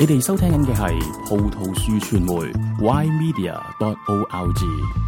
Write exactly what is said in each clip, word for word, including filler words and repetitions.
你哋收聽緊嘅係葡萄樹傳媒 Y Media dot O R G。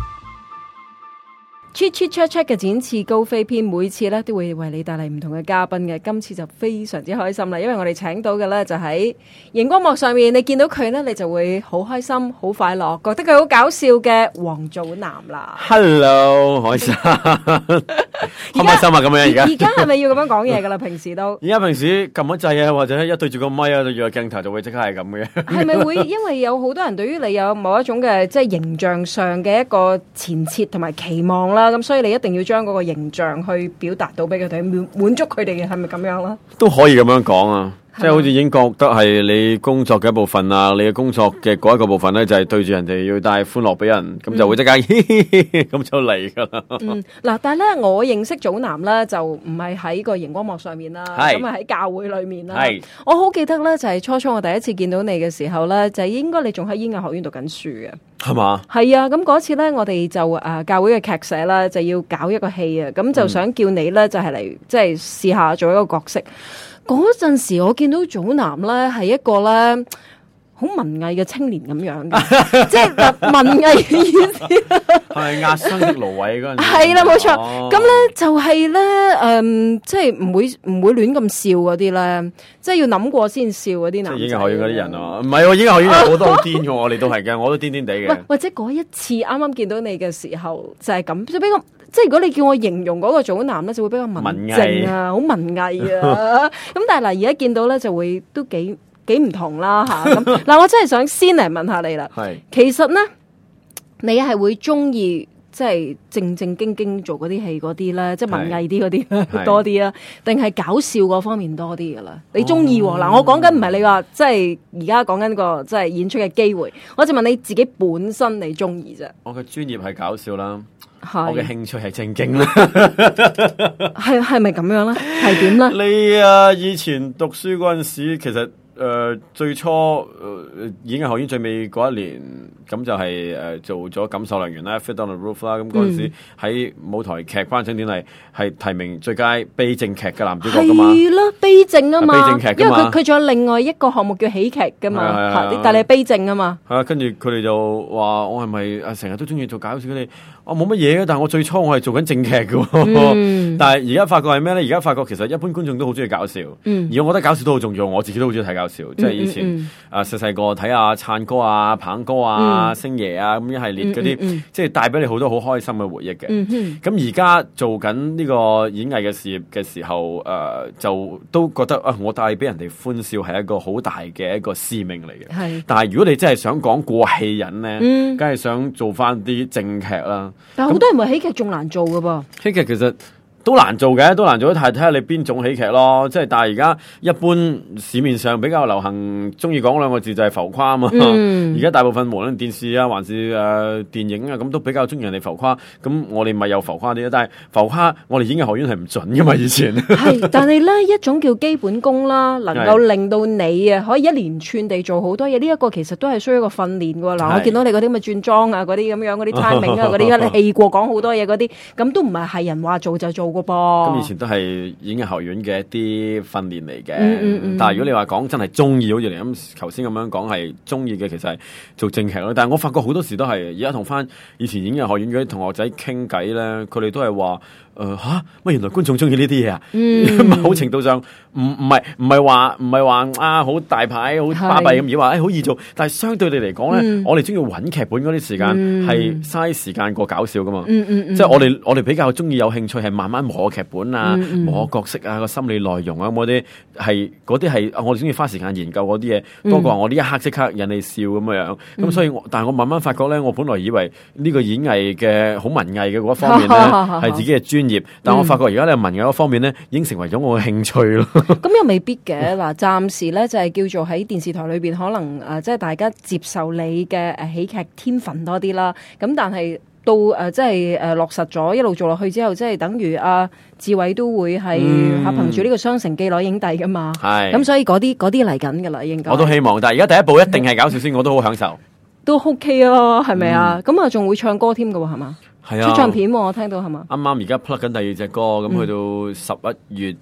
Chit Chit Chat Chat 嘅展翅高飛篇，每次咧都會為你帶嚟唔同嘅嘉賓嘅，今次就非常之開心啦，因為我哋請到嘅咧就喺熒光幕上面，你見到佢咧，你就會好開心、好快樂，覺得佢好搞笑嘅王祖藍啦。 Hello， 開心，開唔開心啊？咁樣而家， 而家係咪要咁樣講嘢噶啦？平時都而家平時撳一掣啊，或者一對住個咪啊，對住個鏡頭就會即刻係咁嘅。 係咪會因為有好多人對於你有某一種嘅即係形象上嘅一個前設同埋期望啦？咁所以你一定要將嗰個形象去表達到俾佢睇，滿滿足佢哋嘅，係咪咁樣啦？ 都可以咁樣講啊，即係好似已經覺得係你工作嘅一部分啊，你嘅工作嘅嗰一個部分咧，就係對住人哋要帶歡樂俾人，咁、嗯、就會即刻咁就嚟噶啦。嗯， 嗱，但係咧，我認識祖藍咧，就唔係喺個熒光幕上面啦，咁係喺教會裏面啦。我好記得咧，就係初初我第一次見到你嘅時候咧，就係應該你仲喺演藝學院讀緊書嘅。 係嘛？ 係啊，咁嗰次咧，我哋就誒、呃、教會嘅劇社啦，就要搞一個戲啊，咁就想叫你咧，就係嚟即係試下做一個角色。嗰陣時我見到祖藍咧係一個咧好文藝嘅青年咁樣嘅，即係文藝嘅意思。 係壓生的蘆葦嗰陣時。 係啦，冇錯。咁咧就係咧，誒，即係唔會唔會亂咁笑嗰啲咧，即係要諗過先笑嗰啲男仔。 即係演藝學院嗰啲人啊，唔係喎，演藝學院有好多好癲嘅，我哋都係嘅，我都癲癲地嘅。 或者嗰一次啱啱見到你嘅時候就係咁，就比較即係如果你叫我形容嗰個祖藍咧，就會比較文靜啊，好文藝啊。咁但係嗱，而家見到咧就會都幾。幾唔同啦吓，咁嗱，我真係想先嚟問下你啦。係，其實咧，你係會中意即係正正經經做嗰啲戲嗰啲咧，即係文藝啲嗰啲多啲啊，定係搞笑嗰方面多啲噶啦？你中意嗱？我講緊唔係你話即係而家講緊個即係演出嘅機會，我就問你自己本身你中意啫。 我嘅專業係搞笑啦，我嘅興趣係正經啦。 係係咪咁樣咧？係點咧？ 你啊，以前讀書嗰陣時，其實。誒、呃，最初誒、呃、演藝學院最尾嗰一年，咁就係、是、誒、呃、做咗錦繡良緣啦 ，Fit on the Roof 啦，咁嗰陣時喺舞台劇頒獎典禮係提名最佳悲症劇嘅男主角噶嘛， 係咯，悲症啊嘛， 悲症劇，因為佢佢仲有另外一個項目叫喜劇噶嘛，但係你係悲症啊嘛， 係啊，跟住佢哋就話我係咪啊成日都中意做搞笑？佢哋我冇乜嘢嘅，但係我最初我係做緊正劇嘅，嗯、但係而家發覺係咩咧？而家發覺其實一般觀眾都好中意搞笑，嗯、而我覺得搞笑都好重要，我自己都好中意睇搞笑，嗯、即係以前。嗯嗯啊，細細個睇下燦哥啊、鵬哥啊、嗯、星爺啊咁一系列嗰啲，嗯嗯嗯、即係帶俾你好多好開心嘅回憶嘅。咁而家做緊呢個演藝嘅事業嘅時候，誒、呃、就都覺得啊，我帶俾人哋歡笑係一個好大嘅一個使命嚟嘅。係，但係如果你真係想講過氣癮咧，梗係、嗯、想做翻啲正劇啦。 但係好多人話喜劇仲難做噶噃， 喜劇其實。都難做嘅，都難做得太睇下你邊種喜劇咯。即係但係而家一般市面上比較流行，中意講兩個字就係浮誇啊嘛。而家、嗯、大部分無論電視啊，還是誒、呃、電影啊，咁都比較中意人哋浮誇。咁我哋咪又浮誇啲，但係浮誇我哋演藝學院係唔準噶嘛。以前係，但係咧一種叫基本功啦，能夠令到你啊可以一連串地做好多嘢。呢、這、一個其實都係需要一個訓練噶。嗱，我見到你嗰啲咁嘅轉裝啊，嗰啲咁樣嗰啲 timing 啊，嗰啲氣過講好多嘢嗰啲，咁都唔係係人話做就做。 咁以前都係演藝學院嘅一啲訓練嚟嘅，嗯嗯嗯、但係如果你話講真係中意，好似你咁頭先咁樣講係中意嘅，其實係做正劇咯。但係我發覺好多時都係而家同翻以前演藝學院嗰啲同學仔傾偈咧，佢哋都係話。誒吓乜？原來觀眾中意呢啲嘢啊！某、嗯、程度上唔唔係唔係話唔係話啊好大牌好巴閉咁，而話誒好易做。但係相對你嚟講咧，嗯、我哋中意揾劇本嗰啲時間係嘥時間過搞笑噶嘛。嗯嗯嗯、即係我哋我哋比較中意有興趣係慢慢磨劇本啊、嗯嗯、磨角色啊、個心理內容啊咁嗰啲係嗰啲係我哋中意花時間研究嗰啲嘢，多過話我呢一刻即刻引你笑咁樣樣。咁、嗯、所以我但係我慢慢發覺咧，我本來以為呢個演藝嘅好文藝嘅嗰一方面咧係自己嘅專業，但我發覺而家咧文藝嗰方面咧已經成為咗我嘅興趣咯。 咁又未必嘅嗱，暫時咧就係叫做喺電視台裏邊可能誒、呃，即係大家接受你嘅誒喜劇天分多啲啦。咁但係到誒、呃、即係誒、呃、落實咗一路做落去之後，即係等於阿志偉都會係嚇憑住呢個雙城記攞影帝噶嘛。係咁、嗯，所以嗰啲嗰啲嚟緊噶啦，應該我都希望。但係而家第一步一定係搞笑先，我都好享受。 都 OK 啊，係咪啊？咁啊、嗯，仲會唱歌添㗎喎，係嘛？係啊，出唱片喎，我聽到係嘛？ 啱啱而家 plug 緊第二隻歌，咁去到十一月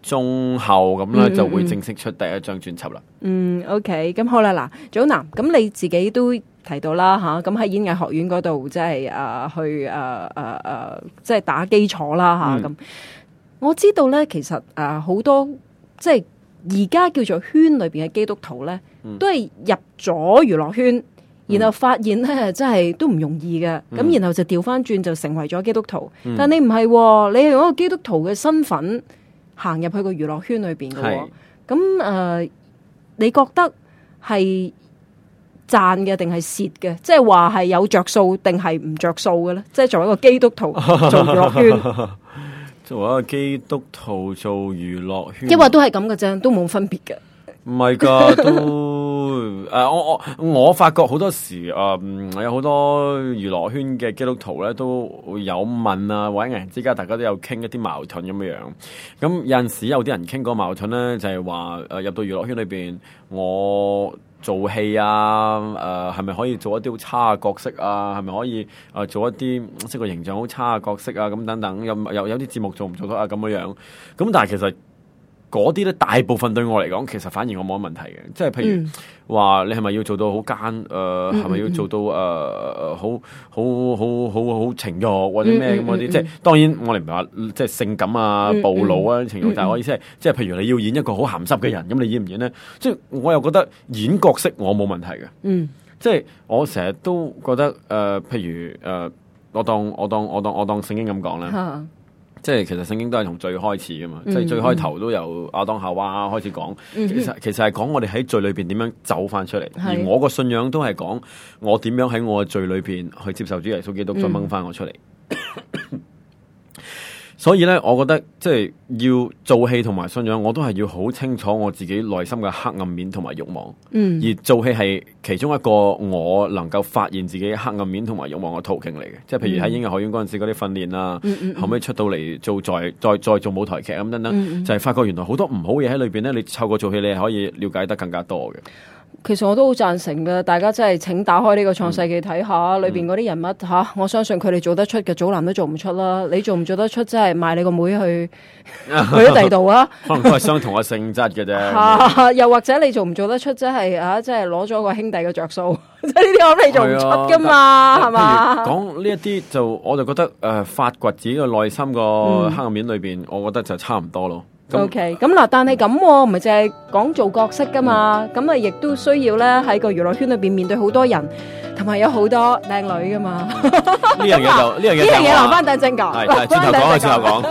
中後咁咧就會正式出第一張專輯啦。 嗯 ，OK， 咁好啦，嗱，祖藍，咁你自己都提到啦吓，咁喺演藝學院嗰度即係誒去誒誒誒，即係打基礎啦吓，咁、嗯、我知道咧，其實誒好、呃、多即係而家叫做圈裏邊嘅基督徒咧，嗯、都係入咗娛樂圈。然後發現咧，真係都唔容易嘅。咁、嗯、然後就調翻轉，就成為咗基督徒。嗯、但你唔係、哦，你係用一個基督徒嘅身份行入去個娛樂圈裏邊嘅。咁誒、呃，你覺得係賺嘅定係蝕嘅？即係話係有着數定係唔着數嘅咧？即係作為一個基督徒做娛樂圈， 作為一個基督徒做娛樂圈， 因為都係咁嘅啫，都冇分別嘅。 唔係噶，都誒、呃，我我我發覺好多時誒、呃，有好多娛樂圈嘅基督徒咧，都會有問啊，或者人之間大家都有傾一啲矛盾咁樣樣。咁有陣時有啲人傾嗰個矛盾咧，就係話誒入到娛樂圈裏邊，我做戲啊，誒係咪可以做一啲好差嘅角色啊？係咪可以誒、呃、做一啲即係個形象好差嘅角色啊？咁等等，有有有啲節目做唔做得啊？咁樣樣。咁但係其實嗰啲咧，大部分對我嚟講，其實反而我冇乜問題嘅。即係譬如話，嗯、你係咪要做到好奸？誒、呃，係咪、嗯、要做到誒誒、呃、好好好好好情慾或者咩咁嗰啲？即係當然，我哋唔係話即係性感啊、暴露啊、情慾，嗯嗯、但係我意思係，即係譬如你要演一個好鹹濕嘅人，咁、嗯、你演唔演咧？即係我又覺得演角色我冇問題嘅。嗯，即係我成日都覺得誒、呃，譬如誒、呃，我當我當我當我當聖經咁講啦。嗯即係其實聖經都係從罪開始噶嘛，嗯、即係最開頭都由亞當夏娃開始講、嗯，其實其實係講我哋喺罪裏邊點樣走翻出嚟，嗯、而我個信仰都係講我點樣喺我嘅罪裏邊去接受主耶穌基督，再掹翻我出嚟。嗯所以咧，我覺得即係要做戲同埋信仰，我都係要好清楚我自己內心嘅黑暗面同埋慾望。嗯，而做戲係其中一個我能夠發現自己黑暗面同埋慾望嘅途徑嚟嘅。即係譬如喺演藝學院嗰陣時嗰啲訓練啦，嗯嗯嗯、後尾出到嚟做再再再做舞台劇咁等等，嗯嗯、就係發覺原來好多唔好嘢喺裏邊咧。你透過做戲，你係可以了解得更加多嘅。 其實我都好贊成嘅，大家真係請打開呢個創世記睇下，裏邊嗰啲人物吓、啊，我相信佢哋做得出嘅，祖藍都做唔出啦。你做唔做得出？真係賣你個妹去去咗第二度啊？ 可能都係相同嘅性質嘅啫。 啊、又或者你做唔做得出？真係啊，真係攞咗個兄弟嘅着數，即係呢啲我諗你做唔出噶嘛，係嘛？ 講呢一啲就我就覺得誒、呃，發掘自己嘅內心個黑暗面裏邊，嗯、我覺得就差唔多咯。 O K， 咁嗱，但係咁唔係淨係講做角色噶嘛，咁啊亦都需要咧喺個娛樂圈裏邊面對好多人，同埋有好多靚女噶嘛。呢樣嘢就呢樣嘢呢樣嘢留翻等陣講， 係係轉頭講啊，轉頭講。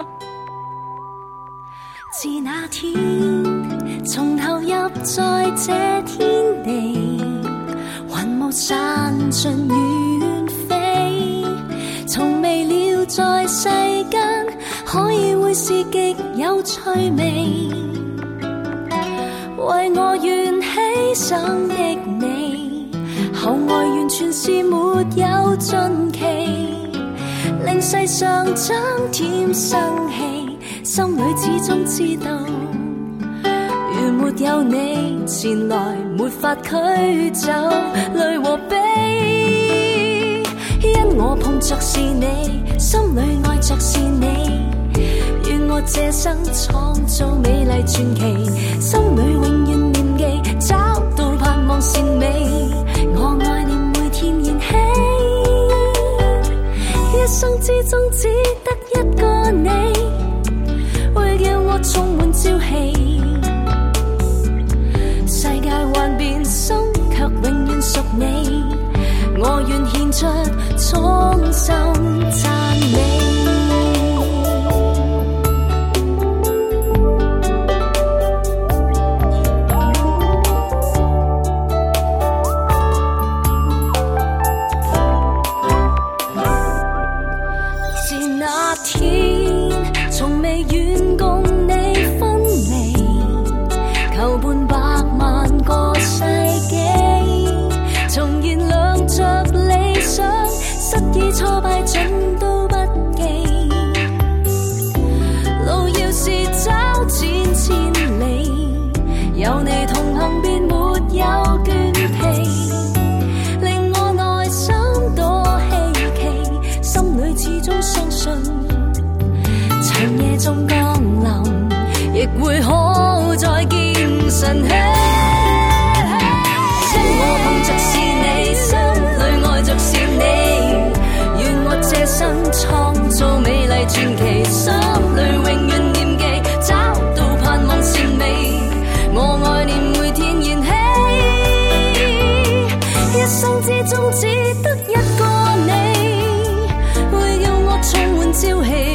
自那天從投入在這天地，雲霧散盡遠飛，從未料在世間可以會是極有趣味，為我願犧牲的你，後愛完全是沒有盡期，令世上增添生氣，心裏始終知道，如沒有你前來，沒法驅走淚和悲，因我碰着是你，心裏愛着是你，願我這生創造美麗傳奇，心裏永遠念記，找到盼望善美，我愛念每天燃起，一生之中只得一個你，會叫我充滿朝氣，世界幻變心卻永遠屬你，我願獻出衷心讚美。挫敗盡都不記， 人氣。因我碰着是你，心裏愛着是你，願我這生創造美麗傳奇，心裏永遠念記，找到盼望善美，我愛念每天燃起，一生之中只得一個你，會叫我充滿朝氣。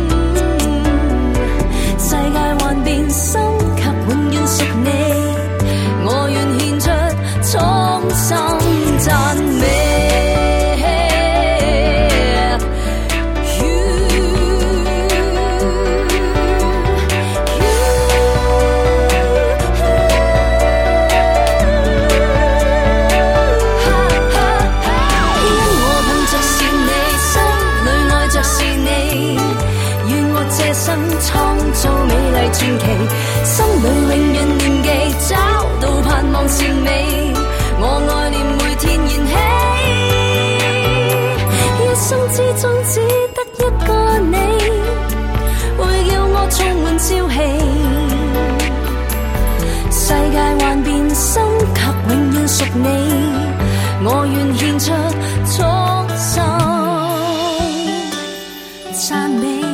世界幻變，心卻永遠屬你，我願獻出衷心讚美。傳奇，心裏永遠念記，找到盼望善美，我愛念每天燃起，一生之中只得一個你，會叫我充滿朝氣。世界幻變，心卻永遠屬你，我願獻出衷心讚美。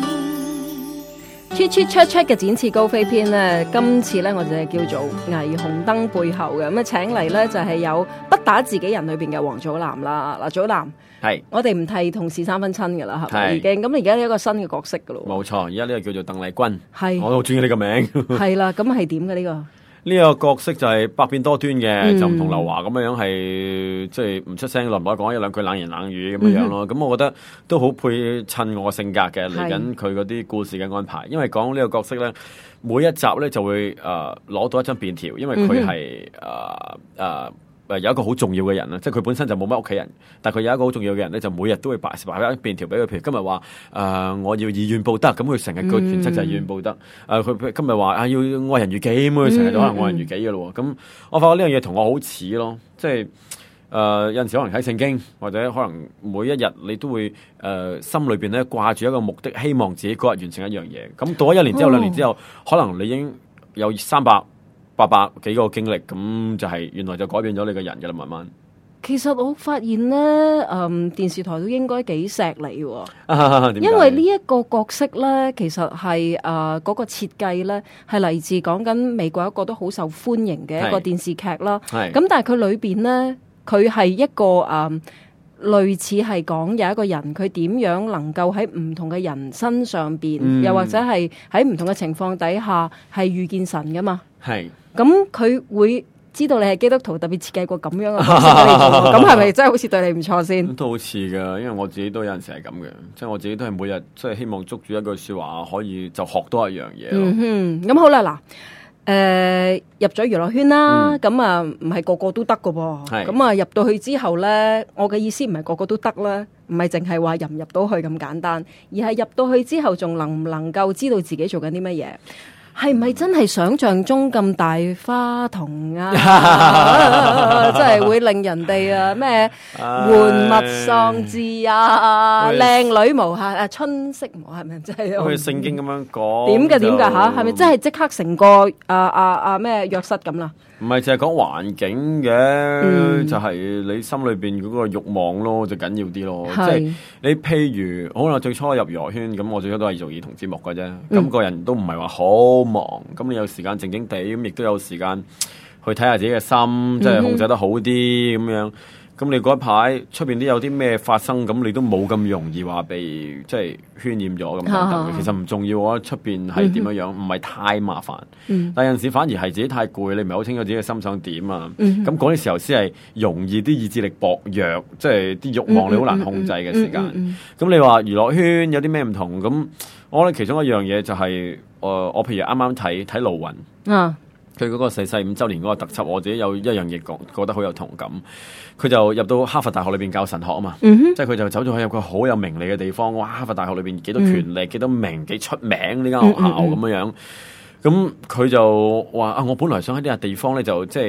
Cheap Cheap Chat Chat 嘅展翅高飛篇咧，今次咧我就係叫做霓虹燈背後嘅，咁啊請嚟咧就係有不打自己人裏邊嘅黃祖藍啦。嗱，祖藍係我哋唔替同事三分親噶啦，係咪已經？咁而家有一個新嘅角色噶咯。冇錯，而家呢個叫做鄧麗君，係我好中意呢個名。係啦，咁係點嘅呢個？呢個角色就係百變多端嘅，嗯、就唔同劉華咁樣樣，係即係唔出聲，耐唔耐講一兩句冷言冷語咁樣樣咯。咁、嗯、我覺得都好配襯我性格嘅，嚟緊佢嗰啲故事嘅安排。因為講呢個角色咧，每一集咧就會誒攞、呃、到一張便條，因為佢係誒誒。呃呃誒有一個好重要嘅人啦，即係佢本身就冇乜屋企人，但係佢有一個好重要嘅人咧，就每日都會擺擺一便條俾佢。譬如今日話誒我要以怨報德，咁佢成日個原則就係以怨報德。誒、呃、佢今日話啊要愛人如己，咁佢成日都可能愛人如己嘅咯。咁、嗯、我發覺呢樣嘢同我好似咯，即係誒、呃、有陣時可能睇聖經，或者可能每一日你都會誒、呃、心裏邊咧掛住一個目的，希望自己嗰日完成一樣嘢。咁到咗一年之後、兩年之後，哦、可能你已經有三百。八百幾個經歷，咁就係原來就改變咗你個人嘅啦，慢慢。其實我發現咧，嗯，電視台都應該幾錫你喎，啊、因為呢一個角色咧，其實係誒嗰個設計咧，係嚟自講緊美國一個都好受歡迎嘅一個電視劇啦。係咁，但係佢裏邊咧，佢係一個誒。嗯類似係講有一個人佢點樣能夠喺唔同嘅人身上邊，嗯、又或者係喺唔同嘅情況底下係遇見神噶嘛？係咁佢會知道你係基督徒，特別設計過咁樣嘅方式俾你做，咁係咪真係好似對你唔錯先？都好似噶，因為我自己都有陣時係咁嘅，即係我自己都係每日即係希望捉住一句說話，可以就學多一樣嘢。嗯哼，咁好啦，嗱。誒、呃，入咗娛樂圈啦，咁啊唔係個個都得噶噃，咁啊入到去之後咧，我嘅意思唔係個個都得啦，唔係淨係話入唔入到去咁簡單，而係入到去之後仲能唔能夠知道自己做緊啲乜嘢。係咪真係想象中咁大花筒啊？真係會令人哋啊咩玩物喪志啊，靚女無限啊，春色無限，係咪真係？好似聖經咁樣講。點嘅點嘅吓？係咪真係即刻成個啊啊啊咩約瑟咁啦？唔係淨係講環境嘅，嗯、就係你心裏邊嗰個慾望咯，就緊要啲咯。即係你譬如，可能最初入娛樂圈，咁我最初都係做兒童節目嘅啫。咁、嗯、個人都唔係話好忙，咁你有時間靜靜地，咁亦都有時間去睇下自己嘅心，即係控制得好啲咁樣。咁你嗰一排出邊都有啲咩發生，咁你都冇咁容易話被即係渲染咗咁等等嘅。其實唔重要啊，出邊係點樣樣，唔係、嗯、太麻煩。嗯、但有陣時反而係自己太攰，你唔係好清楚自己嘅心想點啊。咁嗰啲時候先係容易啲意志力薄弱，即係啲慾望你好難控制嘅時間。咁、嗯嗯嗯嗯、你話娛樂圈有啲咩唔同？咁我覺得其中一樣嘢就係、是，誒、呃，我譬如啱啱睇睇盧雲。啊佢嗰個逝世五週年嗰個特輯，我自己有一樣嘢講，覺得好有同感。佢就入到哈佛大學裏邊教神學啊嘛，嗯、哼即係佢就走咗去一個好有名利嘅地方。哇！哈佛大學裏邊幾多權力、幾、嗯、多名、幾出名呢間學校咁樣樣。咁佢就話啊，我本來想喺呢個地方咧，就即係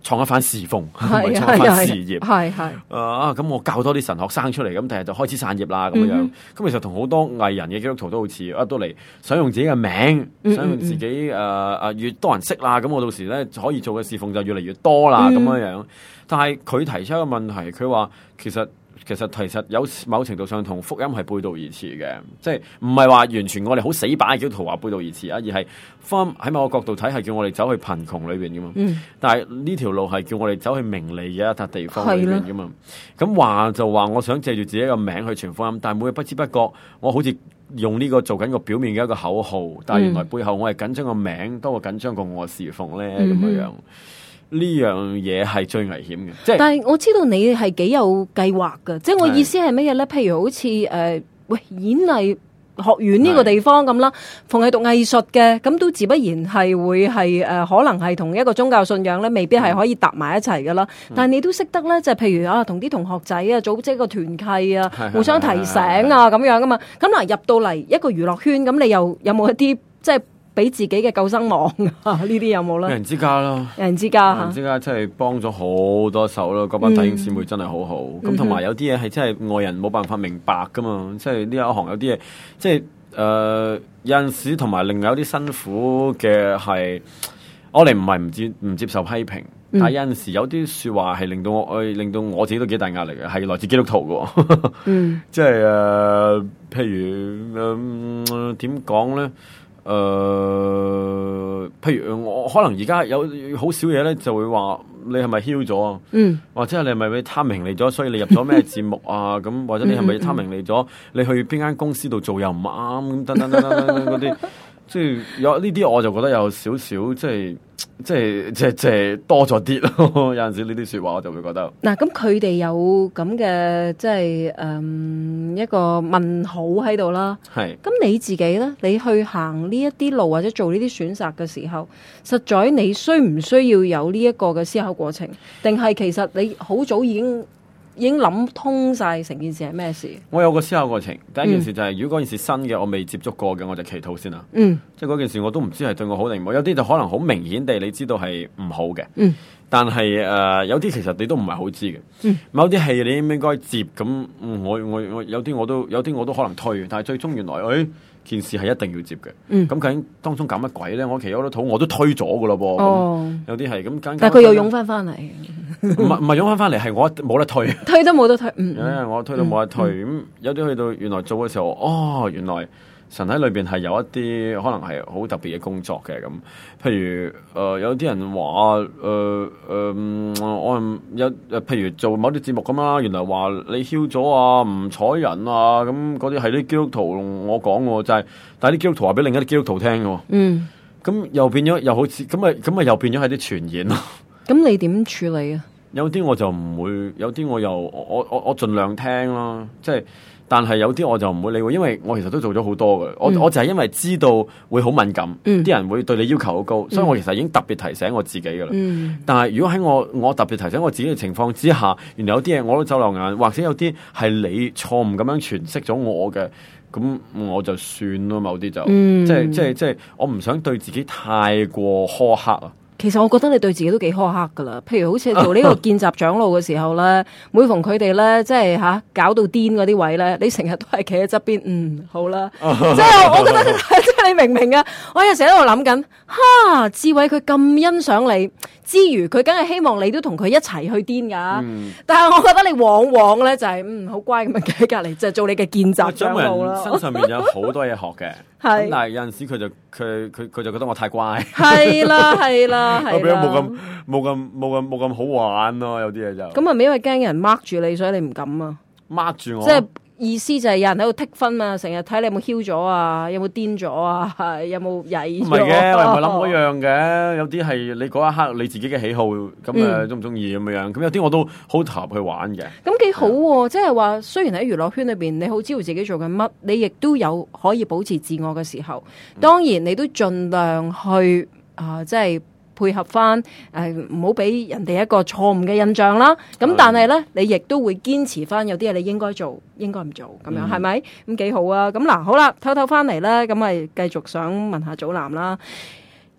創一番侍奉，唔係係創一番事業。 係係啊咁我教多啲神學生出嚟，咁第日就開始散業啦咁樣。咁、嗯、其實同好多藝人嘅基督徒都好似，啊都嚟想用自己嘅名， 嗯、 想用自己誒誒、呃、越多人識啦，咁我到時咧可以做嘅侍奉就越嚟越多啦咁樣樣。但係佢提出一個問題，佢話其實。其實其實有某程度上同福音係背道而馳嘅，即係唔係話完全我哋好死板嘅基督徒話背道而馳啊，而係翻喺某個角度睇係叫我哋走去貧窮裏邊噶嘛。嗯、但係呢條路係叫我哋走去名利嘅一笪地方裏邊噶嘛。咁話就話我想借住自己個名去傳福音，但係每日不知不覺我好似用呢個做緊個表面嘅一個口號，但係原來背後我係緊張個名多過緊張過我侍奉咧咁樣樣。呢樣嘢係最危險嘅，即係。但係我知道你係幾有計劃㗎，即係我意思係乜嘢咧？譬如好似誒、呃，喂演藝學院呢個地方咁啦，逢係讀藝術嘅，咁都自不然係會係誒、呃，可能係同一個宗教信仰咧，未必係可以搭埋一齊㗎啦。嗯、但係你都識得咧，就係、譬如啊，同啲同學仔啊，組織一個團契啊，互相提醒啊，咁樣㗎嘛。咁嗱，入到嚟一個娛樂圈，咁你又有冇一啲即係？俾自己嘅救生網啊！呢啲有冇咧？ 有人之家咯， 有人之家， 有人之家真係幫咗好多手咯。嗰班弟兄姊妹真係好好。咁同埋有啲嘢係真係外人冇辦法明白噶嘛。即係呢一行有啲嘢，即係誒、呃、有陣時同埋另外有啲辛苦嘅係，我哋唔係唔接唔接受批評，嗯、但係有陣時有啲説話係令到我，令到我自己都幾大壓力嘅，係來自基督徒嘅。嗯，即係誒、呃，譬如誒點講咧？誒、呃，譬如我可能而家有好少嘢咧，就會話你係咪囂咗啊？嗯，或者你係咪俾貪名利咗，所以你入咗咩節目啊？咁或者你係咪貪名利咗？你去邊間公司度做又唔啱咁，等等等等等嗰啲，即係有呢啲我就覺得有少少即係。即係即係即係多咗啲咯，有陣時呢啲說話我就會覺得。 嗱，咁佢哋有咁嘅即係誒一個問號喺度啦。係。咁你自己咧，你去行呢一啲路或者做呢啲選擇嘅時候，實在你需唔需要有呢一個嘅思考過程？定係其實你好早已經已經諗通晒成件事係咩事？ 我有個思考過程。第一件事就係、是嗯、如果嗰件事新嘅，我未接觸過嘅，我就祈禱先啦。嗯，即係嗰件事我都唔知係對我好定唔好。有啲就可能好明顯地你知道係唔好嘅。嗯，但係誒、呃、有啲其實你都唔係好知嘅。嗯，某啲戲你應唔應該接咁？我我我有啲我都有啲我都可能推，但係最終原來誒。哎件事係一定要接嘅，咁、嗯、究竟當中搞乜鬼咧？我其實我都肚我都推咗噶咯噃，哦、有啲係咁，但係佢又湧翻翻嚟， 唔係唔係湧翻翻嚟，係我冇得推， 推都冇得推，嗯， 嗯我推都冇得推，咁、嗯、有啲去到原來做嘅時候，哦，原來神喺裏邊係有一啲可能係好特別嘅工作嘅咁，譬如誒、呃、有啲人話誒誒我有譬如做某啲節目咁啦，原來話你囂咗啊，唔睬人啊，咁嗰啲係啲基督徒我講嘅，就係、是、但係啲基督徒話俾另一啲基督徒聽嘅，嗯，咁又變咗又好似咁啊咁啊又變咗係啲傳言咯。 咁你點處理啊？ 有啲我就唔會，有啲我又我我我盡量聽咯，即係。但係有啲我就唔會理會，因為我其實都做咗好多嘅，我、嗯、我就係因為知道會好敏感，啲、嗯、人會對你要求好高，所以我其實已經特別提醒我自己㗎啦。嗯、但係如果喺我我特別提醒我自己嘅情況之下，原來有啲嘢我都走漏眼，或者有啲係你錯誤咁樣詮釋咗我嘅，咁我就算咯。某啲就、嗯、即係即係即係我唔想對自己太過苛刻啊。 其實我覺得你對自己都幾苛刻噶啦，譬如好似做呢個見習長老嘅時候咧，每逢佢哋咧即係吓搞到癲嗰啲位咧，你成日都係企喺側邊，嗯，好啦，即係我覺得即係你明唔明啊？我有時喺度諗緊，哈，志偉佢咁欣賞你之餘，佢梗係希望你都同佢一齊去癲噶，嗯、但係我覺得你往往咧就係、是、嗯好乖咁樣企喺隔籬，就係、做你嘅見習長老啦。 身上面有好多嘢學嘅，咁但係有陣時佢就佢佢佢就覺得我太乖， 係啦係啦。我俾冇咁冇咁冇咁冇咁好玩咯，有啲嘢就咁係咪因為驚人 mark 住你，所以你唔敢啊 ？mark 住我， 即係意思就係有人喺度剔分啊，成日睇你有冇囂咗啊，有冇癲咗啊，有冇曳咗？唔係嘅，我又唔係諗嗰樣嘅。有啲係你嗰一刻你自己嘅喜好，咁誒中唔中意咁樣樣。咁有啲我都好投入去玩嘅。 咁幾好喎！即係話雖然喺娛樂圈裏邊，你好知道自己做緊乜，你亦都有可以保持自我嘅時候。當然你都盡量去啊、呃，即係。配合翻誒，唔好俾人哋一個錯誤嘅印象啦。咁但係咧，你亦都會堅持翻有啲嘢你應該做，應該唔做咁樣，係咪、嗯？咁幾好啊！咁嗱，好啦，偷偷翻嚟咧，咁咪繼續想問下祖藍啦。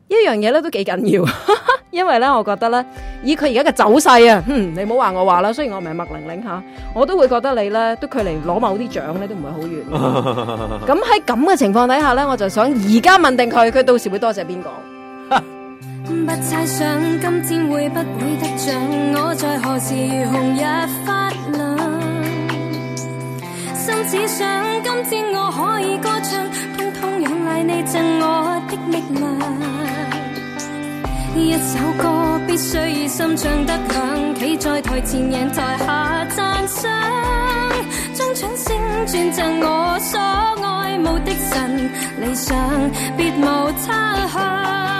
一樣嘢咧都幾緊要，因為咧我覺得咧，以佢而家嘅走勢啊，嗯，你唔好話我話啦，雖然我唔係麥玲玲吓，我都會覺得你咧都距離攞某啲獎咧都唔會好遠。咁喺咁嘅情況底下咧，我就想而家問定佢，佢到時會多謝邊個？ 不猜想今天會不會得獎，我在何時如紅日發亮，心只想今天我可以歌唱，通通仰賴你贈我的力量。一首歌必須以心唱得響，企在台前贏台下讚賞，將掌聲轉贈我所愛慕的神，理想別無他向。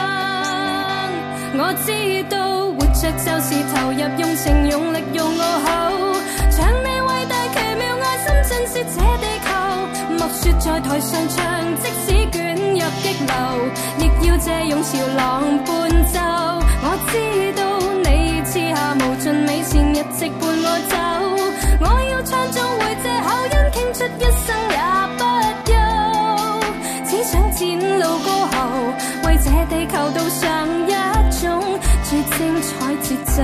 我知道活着就是投入，用情用力用我口，唱你偉大奇妙愛心震懾這地球。莫說在台上唱，即使捲入激流，亦要借用潮浪伴奏。我知道你賜下無盡美善，一直伴我走。我要唱頌回這口音，傾出一生也不休。只想展露歌喉，為這地球道上一種最精彩節奏。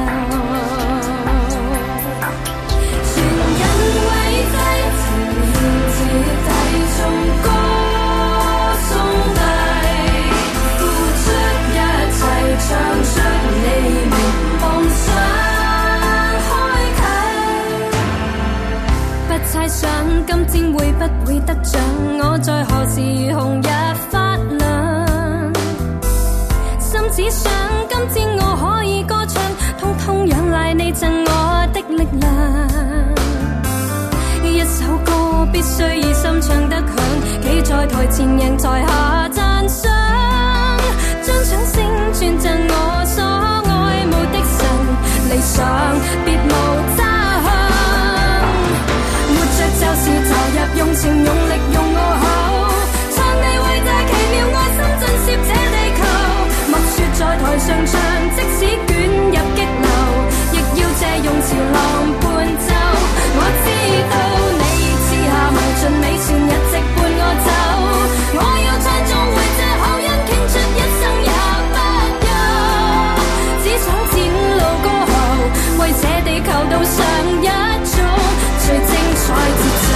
全人為祭祀獻自體中歌頌帝，付出一切唱出你名，夢想開啟。不猜想今天會不會得獎，我在何時如紅日發亮，心只想今天我可以歌唱，通通仰賴你贈我的力量。一首歌必須以心唱得響，企在台前贏台下讚賞，將掌聲轉贈我所愛慕的神，理想別無他向。活着就是投入，用情用力用我口，唱你偉大奇妙愛心震懾這地球。莫說在台上唱，即使捲入激流，亦要借用潮浪伴奏。我知道你賜下無盡美善，一直伴我走。我要唱頌回這口音，傾出一生也不休。只想展露歌喉，為這地球道上一種最精彩節奏。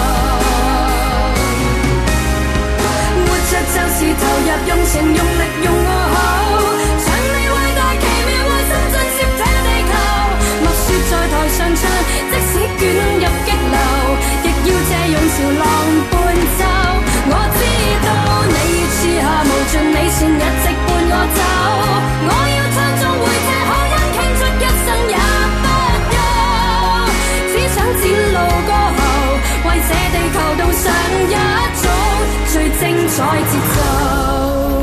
活着就是投入，用情用力用我口，唱你偉大奇妙愛心震懾這地球。莫說在台上唱，即使捲入激流，亦要借用潮浪伴奏。我知道你賜下無盡美善，一直伴我走。我要唱頌回這口音，傾出一生也不休。只想展露歌喉，為這地球道上一種最精彩節奏。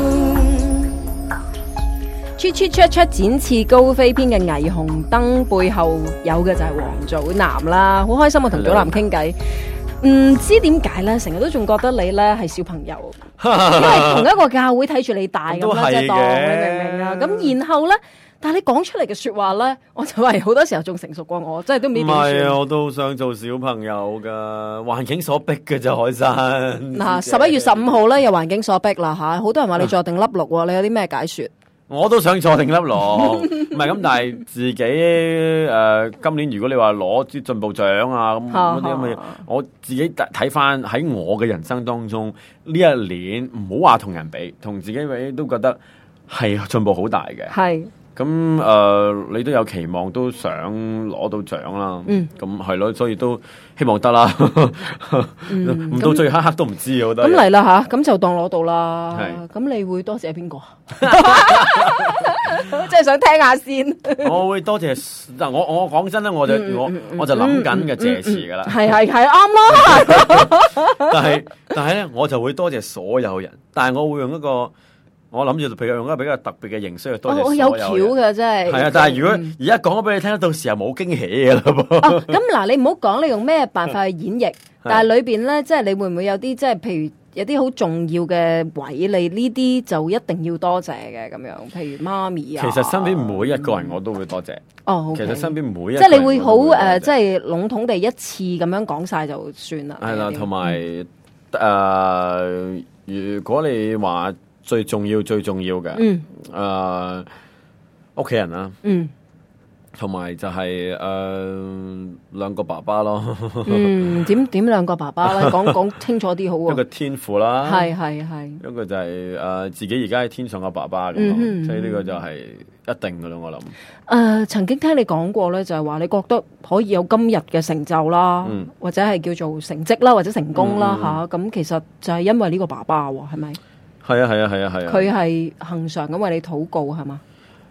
出出出出展翅高飛篇嘅霓虹燈背後有嘅就係王祖藍啦，好開心啊同祖藍傾偈。唔知點解咧，成日都仲覺得你咧係小朋友，因為同一個教會睇住你大咁啦，即係當你明唔明啊？咁然後咧，但係你講出嚟嘅說話咧，我就話好多時候仲成熟過我，真係都未必算。 唔係啊，我都想做小朋友噶，環境所逼嘅就海山。 嗱，十一月十五號咧，又環境所逼啦吓，好多人話你坐定粒六，你有啲咩解說？ 我都想坐定粒落，唔係咁，但係自己誒、呃，今年如果你話攞啲進步獎啊咁嗰啲咁嘅，我自己睇翻喺我嘅人生當中呢一年，唔好話同人比，同自己比都覺得係進步好大嘅。係。咁誒、呃，你都有期望，都想攞到獎啦。嗯，咁係咯，所以都希望得啦。唔、嗯、到最後一刻都唔知啊！ 咁嚟啦吓，咁就當攞到啦。係，咁你會多謝邊個？即係想聽下先。 我會多謝嗱，我我講真咧，我就、嗯、我我就諗緊嘅謝詞噶啦。 係係係啱啦。 但係但係咧，我就會多謝所有人，但係我會用一個。我諗住譬如用一個比較特別嘅形式去多謝所有人。 我有橋嘅真係。係啊，但係如果而家講咗俾你聽，到時候冇驚喜嘅啦噃。 哦，咁嗱，你唔好講你用咩辦法去演繹，但係裏邊咧，即係你會唔會有啲即係譬如有啲好重要嘅位，你呢啲就一定要多謝嘅咁樣，譬如媽咪啊。 其實身邊每一個人我都會多謝。哦、嗯，其實身邊每一個人即係你會好誒，即係籠統地一次咁樣講晒就算啦。 係啦，同埋誒，如果你話。 最重要最重要嘅， 嗯， 誒屋企人啦， 嗯， 同埋就係、是、誒、呃、兩個爸爸咯， 嗯，點點兩個爸爸咧？講講清楚啲好喎。 一個天父啦， 係係係， 一個就係、是、誒、呃、自己而家喺天上嘅爸爸咁咯， 嗯、 即係呢個就係一定嘅啦，我諗。誒、 呃，曾經聽你講過咧，就係、是、話你覺得可以有今日嘅成就啦， 嗯、 或者係叫做成績啦，或者成功啦吓，咁、 嗯啊、其實就係因為呢個爸爸喎，係咪？ 係啊係啊係啊係啊！ 佢係恆常咁為你禱告係嘛？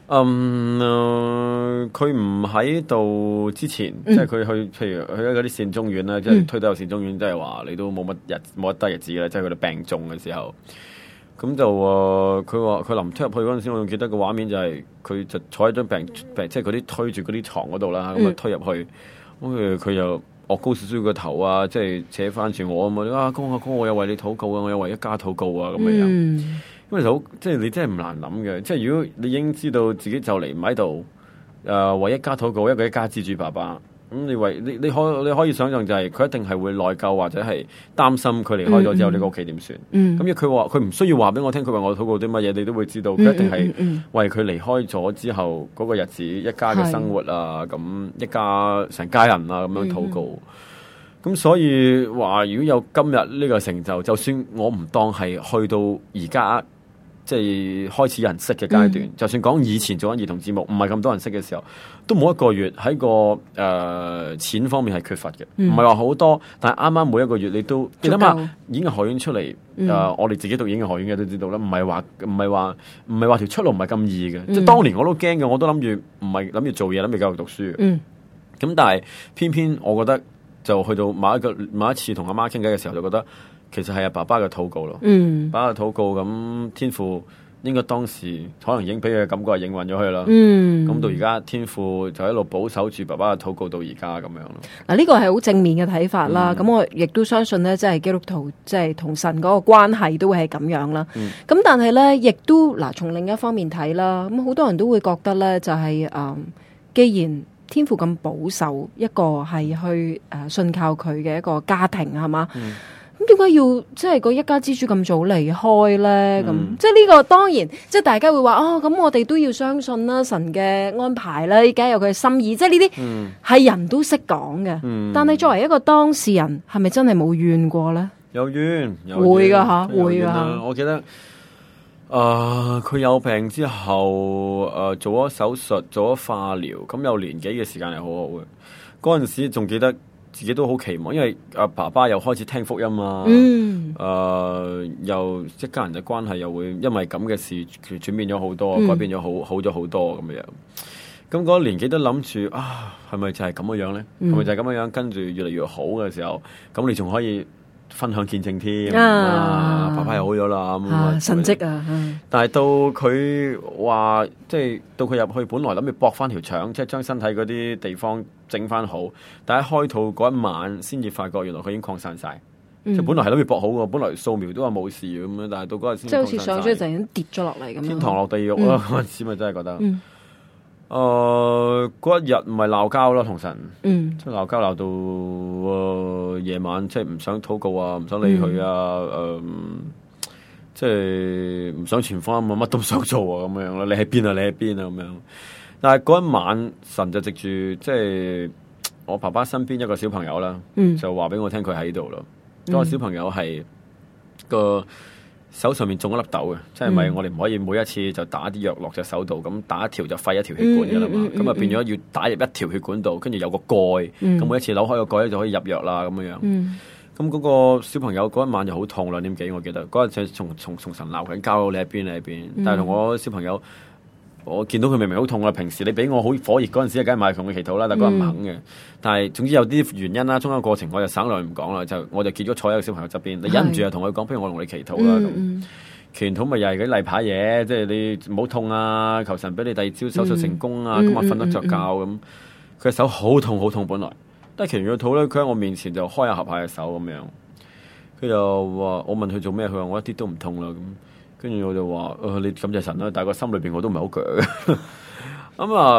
嗯，佢唔喺度之前， 嗯、 即係佢去，譬如去嗰啲善終院啦，即係推到善終院，即係話你都冇乜日冇得得日子嘅，即係佢哋病重嘅時候。咁就誒，佢話佢臨推入去嗰陣時，我仲記得個畫面就係佢就坐喺張病病，即係嗰啲推住嗰啲床嗰度啦，咁啊、嗯、推入去，跟住佢又惡高少少個頭啊，即係扯翻住我啊嘛，啊哥啊哥，我有為你禱告啊，我有為一家禱告啊咁樣。嗯因為好，即係你真係唔難諗嘅。即係如果你已經知道自己就嚟唔喺度，誒、呃、為一家禱告，一個一家之主爸爸，咁、嗯、你為你你可你可以想象就係佢一定係會內疚或者係擔心佢離開咗之後呢個屋企點算。咁如果佢話佢唔需要話俾我聽，佢為我禱告啲乜嘢，你都會知道佢一定係為佢離開咗之後嗰個日子一家嘅生活啊，咁一家成家人啊咁樣禱告。咁、嗯、所以話如果有今日呢個成就，就算我唔當係去到而家。即係開始有人識嘅階段，嗯、就算講以前做緊兒童節目，唔係咁多人識嘅時候，都冇一個月喺個誒、呃、錢方面係缺乏嘅，唔係話好多，但係啱啱每一個月你都，你諗下演藝學院出嚟，誒、嗯呃、我哋自己讀演藝學院嘅都知道啦，唔係話唔係話唔係話條出路唔係咁易嘅，嗯、即係當年我都驚嘅，我都諗住唔係諗住做嘢，諗住繼續讀書嘅，咁、嗯、但係偏偏我覺得就去到某一個某一次同阿媽傾偈嘅時候，就覺得。其實係阿爸爸嘅禱告咯，嗯、爸爸嘅禱告咁天父應該當時可能已經俾佢嘅感覺係應允咗佢啦。咁、嗯、到而家天父就一路保守住爸爸嘅禱告到而家咁樣咯。 嗱呢個係好正面嘅睇法啦。咁、嗯、我亦都相信咧，即係基督徒即係同神嗰個關係都會係咁樣啦。咁、嗯、但係咧，亦都嗱從另一方面睇啦，咁好多人都會覺得咧，就係、是、誒、嗯，既然天父咁保守一個係去誒信靠佢嘅一個家庭係嘛？咁點解要即係個一家之主咁早離開咧？咁、嗯、即係呢個當然，即係大家會話哦，咁我哋都要相信啦，神嘅安排啦，而家有佢嘅心意，即係呢啲係人都識講嘅。嗯、但係作為一個當事人，係咪真係冇怨過咧？ 有怨，有怨會噶吓，會噶。我記得，誒、呃，佢有病之後，誒、呃，做咗手術，做咗化療，咁有年幾嘅時間係好好嘅。嗰陣時仲記得。自己都好期望，因為阿爸爸又開始聽福音啊，誒、嗯呃，又一家人嘅關係又會因為咁嘅事轉變咗好多，嗯、改變咗好好咗好多咁樣。咁嗰年紀都諗住啊，係咪就係咁嘅樣咧？係咪、嗯、就係咁嘅樣？跟住越嚟越好嘅時候，咁你仲可以分享見證添啊，啊！爸爸又好咗啦， 啊、神蹟啊！ 但係到佢話，即係到佢入去，本來諗住駁翻條腸，即係將身體嗰啲地方整翻好。但係開肚嗰一晚，先至發覺原來佢已經擴散晒。嗯、即係本來係諗住駁好嘅，本來掃描都話冇事咁樣，但係到嗰日先即係好似上咗就已經跌咗落嚟咁。 天堂落地獄咯，嗰陣時咪真係覺得。嗯誒，嗰、呃、一日唔係鬧交咯，同神，嗯、即係鬧交鬧到夜、呃、晚，即係唔想禱告啊，唔想理佢啊，誒、嗯呃，即係唔想傳福音啊，乜都唔想做啊，咁樣咯。你喺邊啊？你喺邊啊？咁樣。但係嗰一晚，神就藉住即係我爸爸身邊一個小朋友啦，嗯、就話俾我聽佢喺度咯。嗰、嗯、個小朋友係個。手上面中一粒豆嘅，即係咪我哋唔可以每一次就打啲藥落隻手度，咁打一條就廢一條血管噶啦嘛，咁啊、嗯嗯嗯、變咗要打入一條血管度，跟住有個蓋，咁、嗯、每一次扭開個蓋咧就可以入藥啦咁樣樣。咁嗰、嗯、個小朋友嗰一晚就好痛，兩點幾我記得，嗰日就從從從神鬧緊交，你喺邊你喺邊，嗯、但係同我小朋友。我見到佢明明好痛啊！平時你俾我好火熱嗰陣時，梗係買同佢祈禱啦，但係嗰日唔肯嘅。嗯、但係總之有啲原因啦，中間過程我就省略唔講啦，就我就結咗坐喺個小朋友側邊，你忍唔住就同佢講，不如我同你祈禱啦咁。嗯、祈禱咪又係嗰啲例牌嘢，即係你唔好痛啊，求神俾你第二朝手術成功啊，咁啊瞓得着覺咁。佢、嗯嗯、手好痛好痛本來，但係祈完個禱咧，佢喺我面前就開下合下嘅手咁樣。佢就話：我問佢做咩？佢話我一啲都唔痛啦咁。跟住我就話：誒、呃，你感謝神啦！但係個心裏邊我都唔係好鋸嘅。咁啊，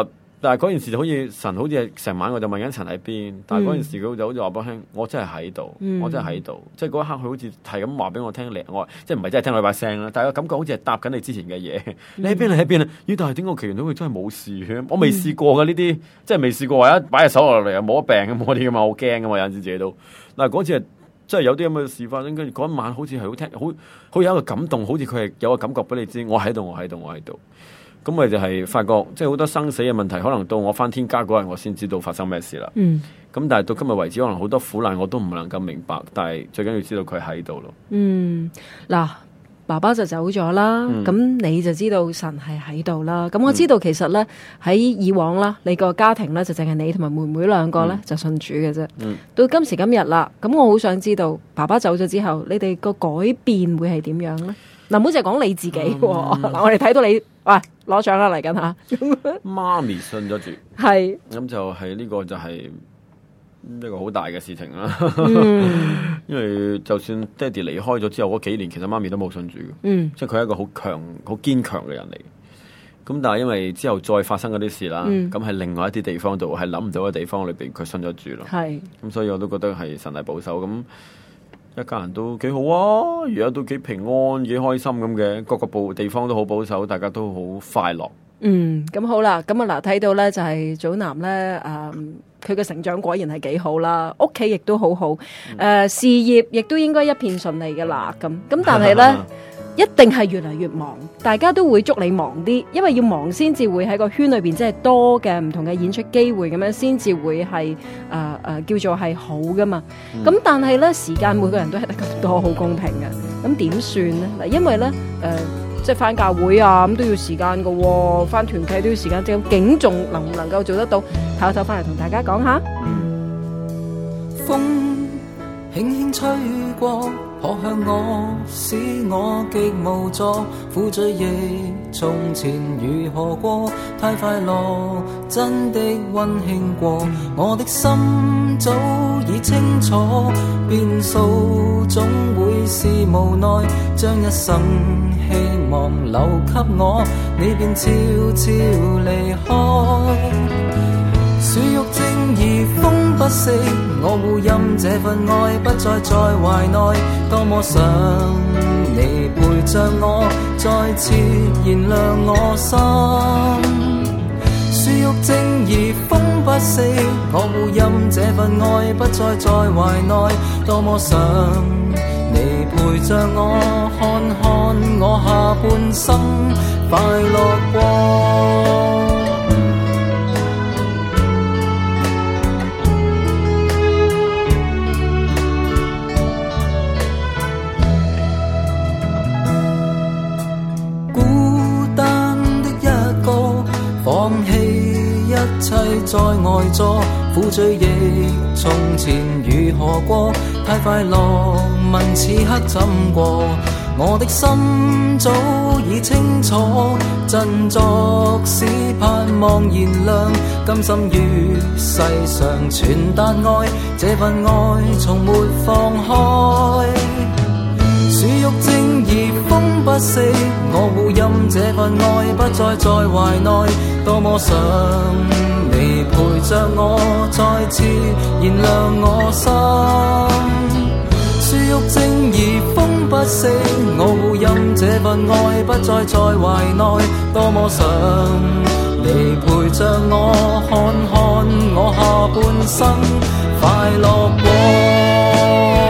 但係嗰件事就好似神好似係成晚我就問緊神喺邊，但係嗰件事佢就好似話俾我聽，我真係喺度， 嗯、 我真係喺度，即係嗰一刻佢好似係咁話俾我聽，我即係唔係真係聽佢把聲啦，但係個感覺好似係答緊你之前嘅嘢，嗯、你喺邊？你喺邊啊？咦！但係點解我祈禱到佢真係冇事嘅？我未試過嘅呢啲，即係未試過話一擺隻手落嚟又冇得病咁嗰啲噶嘛，好驚噶嘛，有陣時自己都。嗱嗰次係真係有啲咁嘅事發生，跟住嗰一晚好似係好聽，好好有一個感動，好似佢係有個感覺俾你知，我喺度，我喺度，我喺度。咁咪就係發覺，即係好多生死嘅問題，可能到我返天家嗰日，我先知道發生咩事啦。嗯。咁但係到今日為止，可能好多苦難我都唔能夠明白，但係最緊要知道佢喺度咯。 嗯，嗱，爸爸就走咗啦，咁、嗯、你就知道神係喺度啦。咁我知道其實咧喺以往啦，你個家庭咧就淨係你同埋妹妹兩個咧、嗯、就信主嘅啫。嗯。到今時今日啦，咁我好想知道爸爸走咗之後，你哋個改變會係點樣咧？嗱，唔好淨係講你自己喎。嗱、嗯，我哋睇到你，喂，攞獎啦嚟緊吓。 媽咪信咗住，係咁就係呢個就係一個好大嘅事情啦。嗯、因為就算爹哋離開咗之後嗰幾年，其實媽咪都冇信主嘅。嗯，即係佢係一個好強、好堅強嘅人嚟。咁但係因為之後再發生嗰啲事啦，咁喺、嗯、另外一啲地方度係諗唔到嘅地方裏邊，佢信咗主咯。係咁，所以我都覺得係神係保守咁。一家人都幾好啊，而家都幾平安，幾開心咁嘅，各個部地方都好保守，大家都好快樂。 嗯，咁好啦，咁啊嗱，睇到咧就係祖藍咧，誒、呃，佢嘅成長果然係幾好啦，屋企亦都好好，誒、呃，事業亦都應該一片順利嘅啦，咁，咁但係咧。一定係越嚟越忙，大家都會祝你忙啲，因為要忙先至會喺個圈裏邊，即係多嘅唔同嘅演出機會咁樣，先至會係誒誒叫做係好噶嘛。咁、嗯、但係咧時間每個人都係得咁多，好公平嘅。咁點算咧？嗱，因為咧誒、呃、即係翻教會啊，咁都要時間噶、哦，翻團契都要時間。咁警仲能唔能夠做得到？唞一唞翻嚟同大家講下。 風輕輕吹過。撲向我，使我極無助，苦醉亦從前如何過？太快樂，真的溫馨過。我的心早已清楚，變數總會是無奈，將一生希望留給我，你便悄悄離開。樹欲靜而風不息，我護蔭這份愛不再在懷內，多麼想你陪着我，再次燃亮我心。樹欲靜而風不息，我護蔭這份愛不再在懷內，多麼想你陪着我，看看我下半生快樂過。放棄一切在外座，苦醉亦從前如何過？太快樂，問此刻怎過？我的心早已清楚，振作使盼望燃亮，甘心於世上傳達愛，這份愛從沒放開。樹欲靜而風不息，我護蔭這份愛不再在懷內，多麼想你陪着我，再次燃亮我心。樹欲靜而風不息，我護蔭這份愛不再在懷內，多麼想你陪着我，看看我下半生快樂過。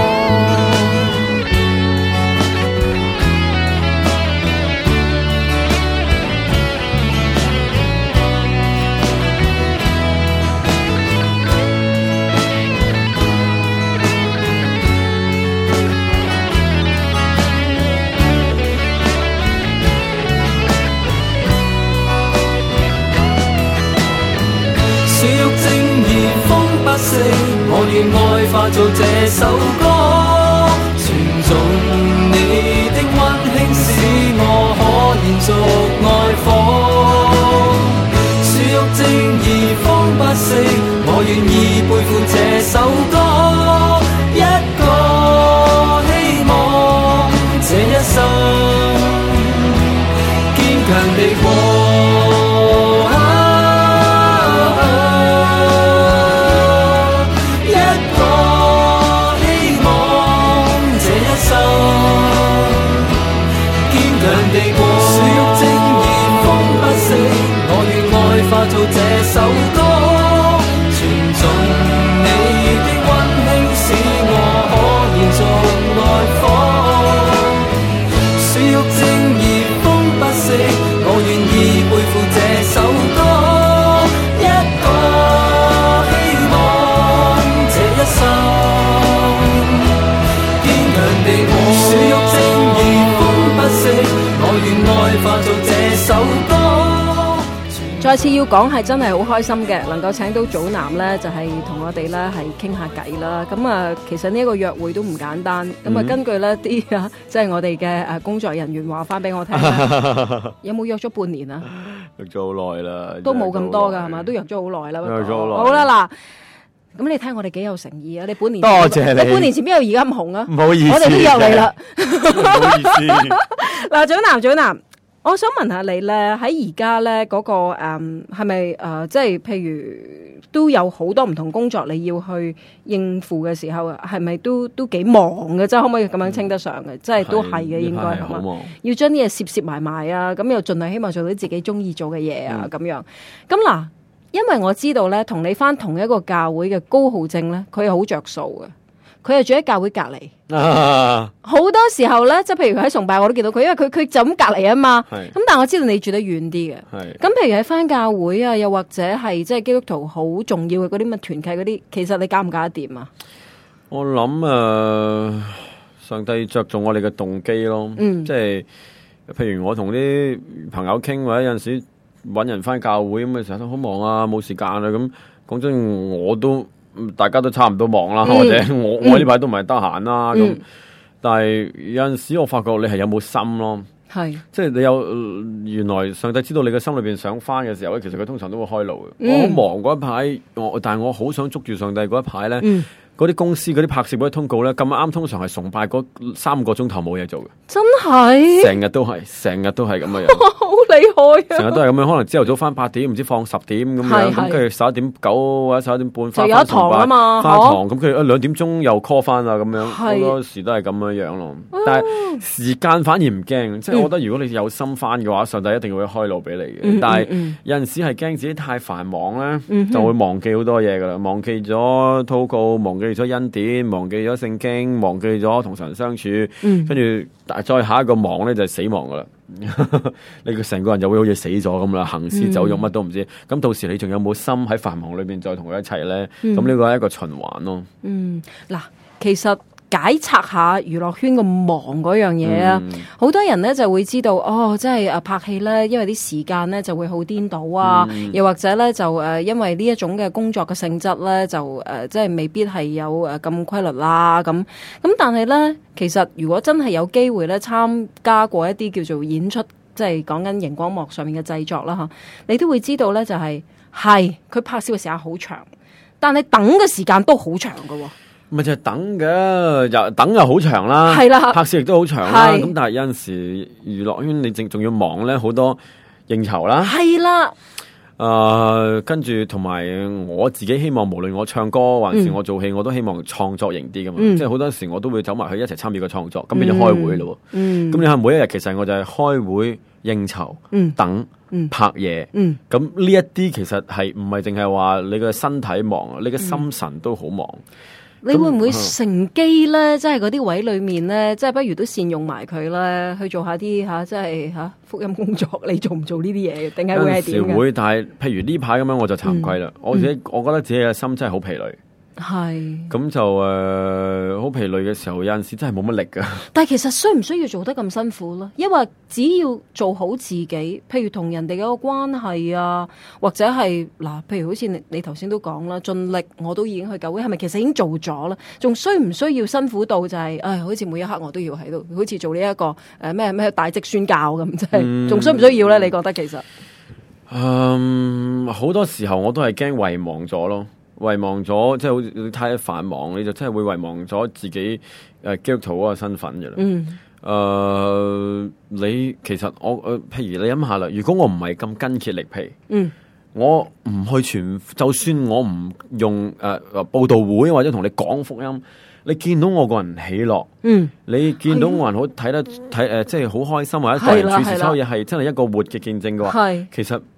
我願愛化做這首歌，傳頌你的溫馨，使我可延續愛火。樹欲靜而風不息，我願意背負這首歌，一個希望，這一生堅強地過。 首歌，傳頌你的溫馨，使我可延續愛火。樹欲靜而風不息，我願意背負這首歌，一個希望這一生堅強地我。樹欲靜而風不息，我願愛化做這首歌。 再次要講係真係好開心嘅，能夠請到祖藍呢，就係、是、同我哋呢係傾下偈啦。咁啊，其實呢一個約會都唔簡單。咁、嗯、啊，根據呢啲啊，即係我哋嘅誒工作人員話翻俾我聽，有冇約咗半年啊？ 約咗好耐啦， 都冇咁多噶係嘛？都約咗好耐啦。 約咗好耐。 好啦，嗱。咁你睇我哋幾有誠意啊！你半年多謝你， 你半年前邊有而家咁紅啊？ 唔好意思， 我哋都約你啦。 唔好意思。 嗱，祖藍，祖藍，我想問下你咧，喺而家咧嗰個誒係咪誒，即係譬如都有好多唔同工作你要去應付嘅時候啊，係咪都都幾忙嘅？即係可唔可以咁樣稱得上嘅？即係都係嘅，應該係嘛？要將啲嘢攝攝埋埋啊，咁又盡量希望做到自己中意做嘅嘢啊，咁、嗯、樣。咁嗱。因為我知道咧，同你翻同一個教會嘅高浩正咧，佢係好着數嘅，佢係住喺教會隔籬。啊，好多時候咧，即係譬如喺崇拜我都見到佢，因為佢佢就咁隔籬啊嘛。咁但係我知道你住得遠啲嘅。咁譬如喺翻教會啊，又或者係即係基督徒好重要嘅嗰啲乜團契嗰啲，其實你搞唔搞得掂啊？ 我諗誒、呃，上帝着重我哋嘅動機咯。嗯，即係譬如我同啲朋友傾，或者有陣時。搵人翻教會咁嘅時候都好忙啊，冇時間啊。咁講真，我都大家都差唔多忙啦，嗯、或者我、嗯、我呢排都唔係得閒啦。咁、嗯、但係有陣時我發覺你係有冇心咯，係即係你有、呃、原來上帝知道你嘅心裏邊想翻嘅時候咧，其實佢通常都會開路嘅、嗯。我好忙嗰一排，我但係我好想捉住上帝嗰一排咧。嗯嗰啲公司嗰啲拍攝嗰啲通告咧，咁啱通常係崇拜嗰三個鐘頭冇嘢做嘅， 真係成日都係，成日都係咁嘅樣， 好厲害啊！ 成日都係咁樣，可能朝頭早翻八點，唔知放十點咁樣，咁跟住十一點九或者十一點半翻就有一堂啊嘛， 翻堂咁跟住兩點鐘又 call 翻啦，咁樣好多時都係咁樣樣咯。但係時間反而唔驚，即係我覺得如果你有心翻嘅話，上帝一定會開路俾你嘅。嗯、但係、嗯、有陣時係驚自己太繁忙咧、嗯，就會忘記好多嘢噶啦，忘記咗禱告，忘記咗恩典，忘記咗聖經，忘記咗同神相處，跟住但再下一個忙咧就係死亡噶啦。你個成個人就會好似死咗咁啦，行屍走肉乜都唔知。咁、嗯、到時你仲有冇心喺繁忙裏邊再同佢一齊咧？咁呢個係一個循環咯。嗯，嗱，其實。解拆下娛樂圈個忙嗰樣嘢啊，好、嗯、多人咧就會知道哦，即係誒拍戲咧，因為啲時間咧就會好顛倒啊、嗯，又或者咧就誒因為呢一種嘅工作嘅性質咧就誒即係未必係有誒咁規律啦咁咁，但係咧其實如果真係有機會咧參加過一啲叫做演出，即係講緊熒光幕上面嘅製作啦吓，你都會知道咧就係係佢拍攝嘅時間好長，但係等嘅時間都好長噶。 咪就係等嘅，又等又好長啦，係啦，拍攝亦都好長啦。咁但係有陣時娛樂圈你正仲要忙咧，好多應酬啦，係啦。誒、呃，跟住同埋我自己希望，無論我唱歌還是我做戲、嗯，我都希望創作型啲噶嘛。嗯、即係好多時我都會走埋去一齊參與個創作，咁變咗開會咯。嗯，咁你係每一日其實我就係開會應酬、嗯、等、嗯、拍嘢。嗯，咁呢一啲其實係唔係淨係話你嘅身體忙，你嘅心神都好忙。 你會唔會乘機咧？即係嗰啲位裏面咧，即係不如都善用埋佢咧，去做下啲吓，即係吓福音工作。你做唔做呢啲嘢？定係會係點嘅？ 會，但係譬如呢排咁樣，我就慚愧啦。我自己、嗯、我覺得自己嘅心真係好疲累。係咁就誒，好、呃、疲累嘅時候，有陣時真係冇乜力噶。 但係其實需唔需要做得咁辛苦咧？因為只要做好自己，譬如同人哋嘅個關係啊，或者係嗱，譬如好似你你頭先都講啦，盡力我都已經去教會，係咪其實已經做咗啦？仲需唔需要辛苦到就係、是，唉，好似每一刻我都要喺度，好似做呢、這、一個誒咩咩大職宣教咁，即係仲需唔需要咧？你覺得其實？ 嗯，好多時候我都係驚遺忘咗咯。遺忘咗，即係好似太繁忙，你就真係會遺忘咗自己誒基督徒嗰個身份嘅啦。嗯，誒、呃，你其實我誒、呃，譬如你諗下啦，如果我唔係咁筋竭力疲，嗯，我唔去傳，就算我唔用誒誒、呃、佈道會或者同你講福音，你見到我個人喜樂，嗯，你見到我人好睇得睇誒，即係好開心或者待人處事所有嘢係真係一個活嘅見證嘅話，係其實。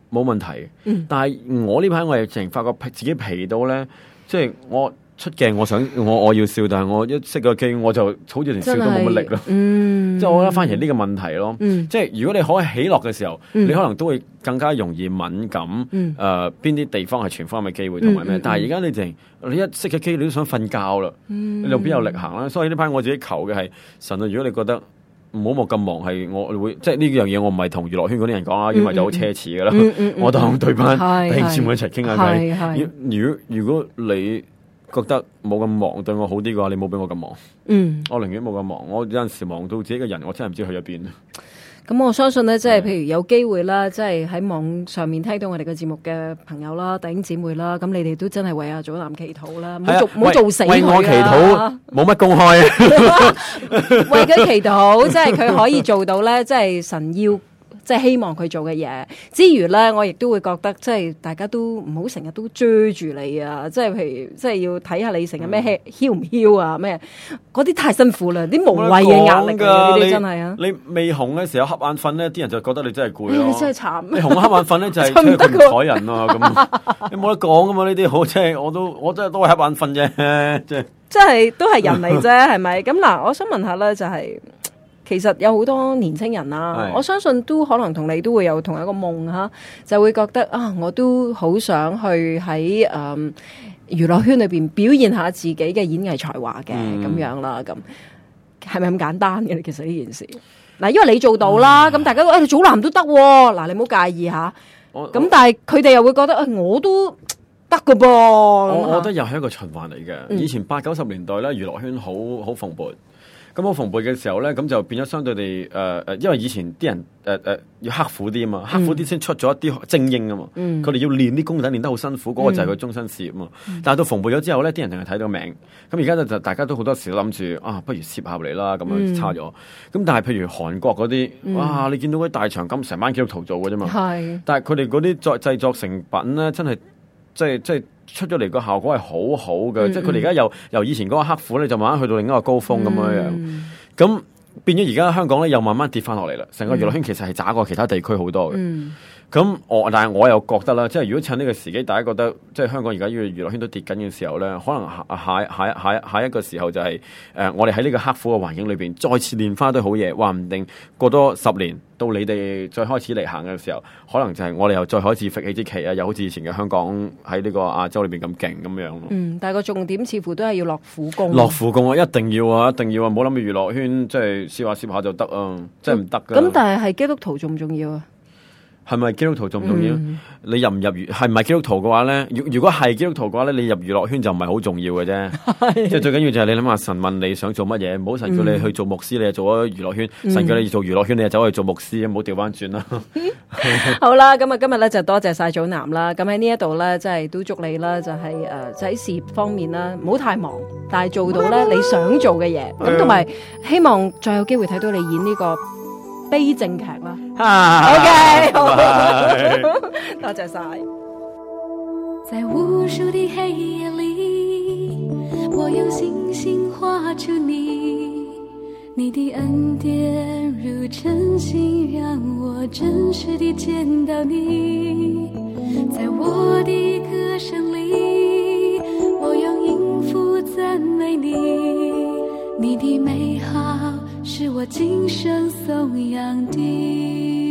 冇問題。 嗯、 但係我呢排我係直情發覺自己疲到咧，即係我出鏡我想我我要笑，但係我一熄個機我就好似連笑都冇乜力咯。嗯，即係我覺得反而呢個問題咯。嗯、即係如果你可以喜樂嘅時候，嗯、你可能都會更加容易敏感。誒、嗯，邊啲、呃、地方係傳福音嘅機會同埋咩？嗯嗯、但係而家你淨你一熄個機，你都想瞓覺啦。嗯、你又邊有力行啦？所以呢排我自己求嘅係神啊！如果你覺得唔好冇咁忙，係我會即係呢樣嘢，我唔係同娛樂圈嗰啲人講啦，因為就好奢侈噶啦。嗯嗯嗯、我當對班弟兄姊妹一齊傾下偈。如果如果你覺得冇咁忙，對我好啲嘅話，你冇俾我咁忙。嗯，我寧願冇咁忙。我有陣時忙到自己嘅人，我真係唔知去咗邊。 咁我相信咧，即係譬如有機會啦，即係喺網上面聽到我哋嘅節目嘅朋友啦、弟兄姊妹啦，咁你哋都真係為阿祖藍祈禱啦，唔好做唔好做死佢啊！為我祈禱， 冇乜公開啊！ 為佢祈禱，即係佢可以做到咧，即係神要。即係希望佢做嘅嘢之餘咧，我亦都會覺得即係大家都唔好成日都追住你啊！即係譬如即係要睇下你成日咩囂唔囂啊咩？嗰啲太辛苦啦，啲無謂嘅壓力㗎，呢啲真係啊！ 你未紅嘅時候瞌眼瞓咧，啲人就覺得你真係攰咯。 你真係慘！ 你紅瞌眼瞓咧就係佢唔睬人啊咁，你冇得講噶嘛？呢啲好即係我都我真係都係瞌眼瞓啫，即係即係都係人嚟啫，係咪？咁嗱，我想問下咧，就係。其實有好多年青人啦，是我相信都可能同你都會有同一個夢嚇，就會覺得啊，我都好想去喺誒、嗯、娛樂圈裏邊表現下自己嘅演藝才華嘅咁、嗯、樣啦，咁係咪咁簡單嘅？其實呢件事嗱，因為你做到啦，咁、嗯、大家都誒祖藍都得喎，嗱你唔好介意嚇，咁我但係佢哋又會覺得誒我都得嘅噃。我我覺得又係一個循環嚟嘅。嗯、以前八九十年代咧，娛樂圈好好蓬勃。咁我逢背嘅時候咧，咁就變咗相對地誒誒，因為以前啲人誒誒要刻苦啲啊嘛，刻苦啲先出咗一啲精英啊嘛，佢哋、嗯、要練啲功底練得好辛苦，嗰、那個就係佢終身事業啊嘛。嗯、但係到逢背咗之後咧，啲人淨係睇到名，咁而家就大家都好多時都諗住啊，不如攝下嚟啦，咁樣差咗。咁、嗯、但係譬如韓國嗰啲，嗯、哇！你見到嗰啲大長今成班基督徒做嘅啫嘛，是但係佢哋嗰啲作製作成品咧，真係即係即係。出咗嚟個效果係好好嘅，嗯、即係佢哋而家由由以前嗰個刻苦咧，就慢慢去到另一個高峰咁樣樣。咁、嗯、變咗而家香港咧，又慢慢跌翻落嚟啦。成個娛樂圈其實係渣過其他地區好多嘅。咁、嗯、我但係我又覺得啦，即係如果趁呢個時機，大家覺得即係香港而家呢個娛樂圈都跌緊嘅時候咧，可能下下下下下一個時候就係、是、誒、呃，我哋喺呢個刻苦嘅環境裏邊，再次練翻堆好嘢，話唔定過多十年。到你哋再開始嚟行嘅時候，可能就係我哋又再開始揈起支旗啊，又好似以前嘅香港喺呢個亞洲裏邊咁勁咁樣咯。 嗯，但係個重點似乎都係要落苦功。 落苦功啊，一定要啊，一定要啊，唔好諗住娛樂圈即係試下試下就得啊，即係唔得噶。 咁、嗯、但係係基督徒重唔重要啊？ 係咪基督徒重唔重要？嗯、你入唔入係唔係基督徒嘅話咧？如如果係基督徒嘅話咧，你入娛樂圈就唔係好重要嘅啫。即係最緊要就係你諗下，神問你想做乜嘢，唔好神叫你去做牧師，你就做咗娛樂圈；嗯、神叫你做娛樂圈，你就走去做牧師，唔好調翻轉啦。 好啦，咁啊今日咧就多謝晒祖藍啦。咁喺呢一度咧，即係都祝你啦，就係誒就喺事業方面啦，唔好太忙，但係做到咧你想做嘅嘢。咁同埋希望再有機會睇到你演呢個悲正劇啦。OK， 好，多謝晒。 在無數的黑夜裏，我用星星畫出你，你的恩典如晨星，讓我真實地見到你。在我的歌聲裏，我用音符讚美你，你的美好是我今生頌揚的。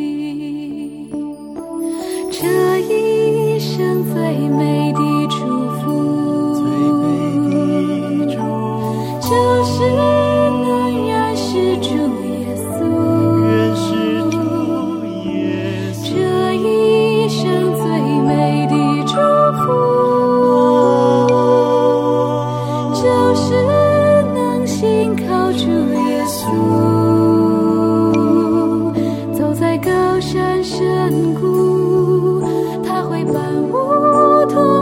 這一生最美的祝福，最美的祝福就是能認識主耶穌，認識主耶穌。這一生最美的祝福，就是能信靠主耶穌，走在高山深谷，他會伴我同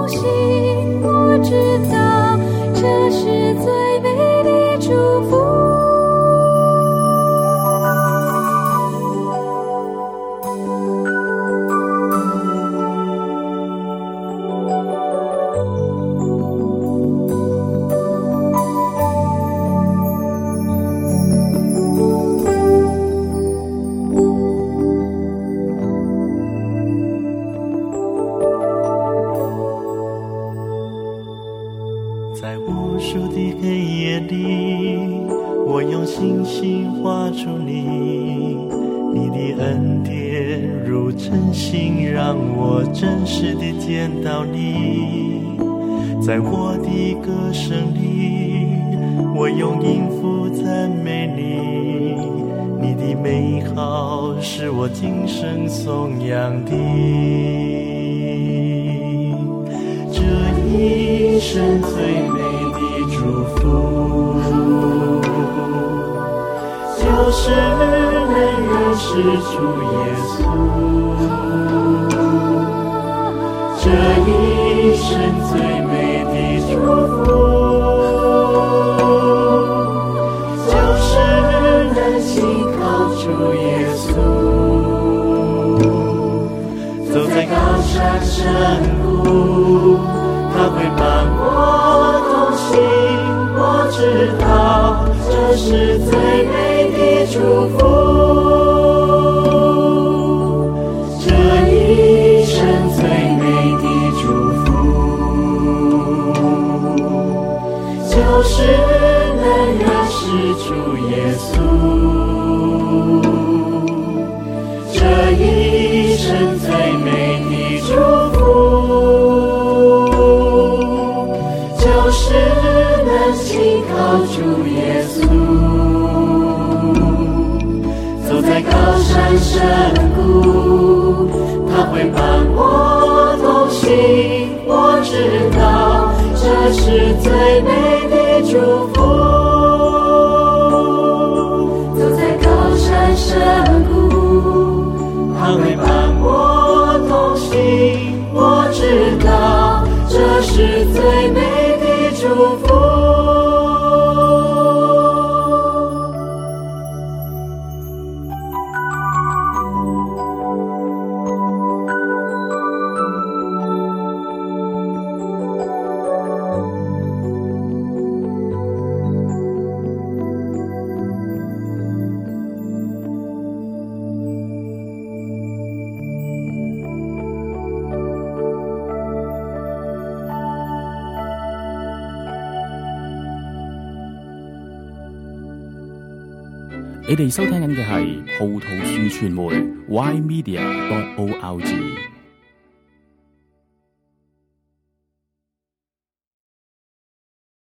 处的黑夜里，我用星星画出你，你的恩典如晨星，让我真实地见到你。在我的歌声里，我用音符赞美你，你的美好是我今生颂扬的。这一生最美的祝福，就是能认识主耶稣。这一生最美的祝福，就是能信靠主耶稣。走在高山深谷，他会伴我同行，我知道这是最美的祝福。这一生最美的祝福，就是能认识主耶稣。这一生最美的祝福，就是能信靠主耶稣。走在高山深谷，他会伴我同行，我知道这是最美的祝福。走在高山深谷，他会伴我同行，我知道这是最美的祝福。 你哋收聽緊嘅係葡萄樹傳媒 Y Media dot O R G。